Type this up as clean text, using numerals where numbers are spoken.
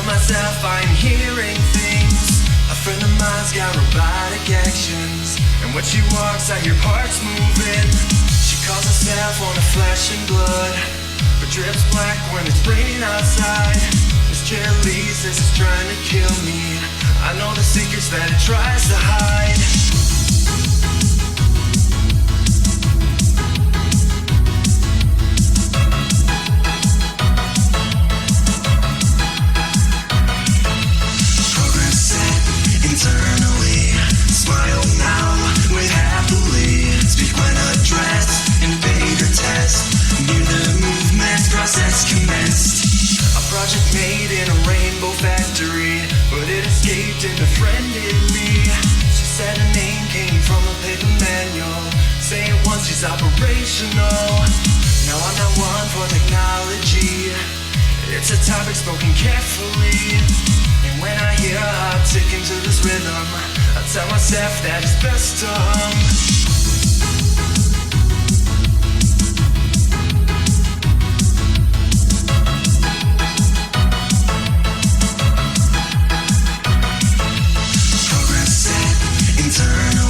myself, I'm hearing things. A friend of mine's got robotic actions, and when she walks, I hear parts moving. She calls herself on the flesh and blood, but drips black when it's raining outside. Miss Jelly says it's trying to kill me. I know the secrets that it tries to hide. Internally, smile now with happily. Speak when addressed, invade or test. Near the movement process commenced. A project made in a rainbow factory, but it escaped and befriended me. She said her name came from a paper manual. Say it once, she's operational. Now I'm not one for technology. It's a topic spoken carefully. And when I hear a heart tick into this rhythm, I tell myself that it's best to hum. Progress set internally.